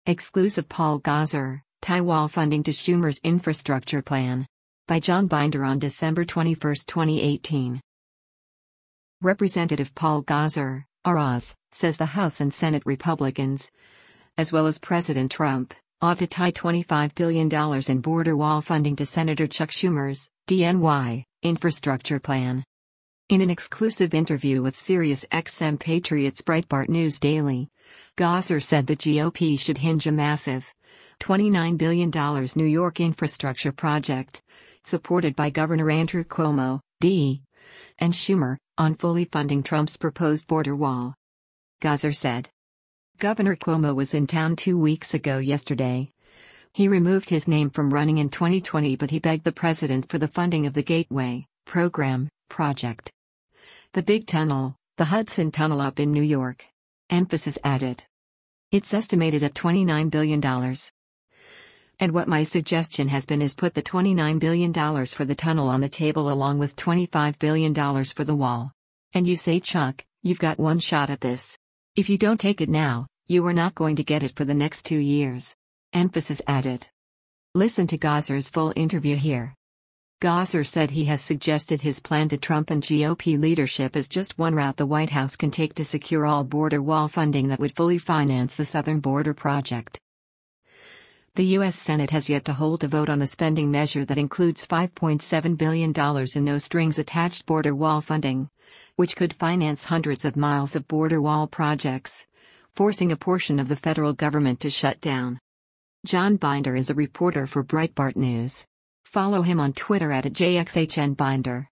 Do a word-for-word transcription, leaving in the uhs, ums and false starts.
Exclusive Paul Gosar, tie wall funding to Schumer's infrastructure plan. By John Binder on December twenty-first, twenty eighteen. Representative Paul Gosar, R O S, says the House and Senate Republicans, as well as President Trump, ought to tie twenty-five billion dollars in border wall funding to Senator Chuck Schumer's D N Y infrastructure plan. In an exclusive interview with SiriusXM Patriots Breitbart News Daily, Gosar said the G O P should hinge a massive twenty-nine billion dollars New York infrastructure project, supported by Governor Andrew Cuomo, D. and Schumer, on fully funding Trump's proposed border wall. Gosar said. Governor Cuomo was in town two weeks ago yesterday. He removed his name from running in twenty twenty, but he begged the president for the funding of the Gateway Program project. The big tunnel, the Hudson Tunnel up in New York. Emphasis added. It's estimated at twenty-nine billion dollars. And what my suggestion has been is put the twenty-nine billion dollars for the tunnel on the table along with twenty-five billion dollars for the wall. And you say, Chuck, you've got one shot at this. If you don't take it now, you are not going to get it for the next two years. Emphasis added. Listen to Gosar's full interview here. Gosar said he has suggested his plan to Trump and G O P leadership as just one route the White House can take to secure all border wall funding that would fully finance the southern border project. The U S Senate has yet to hold a vote on the spending measure that includes five point seven billion dollars in no-strings-attached border wall funding, which could finance hundreds of miles of border wall projects, forcing a portion of the federal government to shut down. John Binder is a reporter for Breitbart News. Follow him on Twitter at J X H N Binder.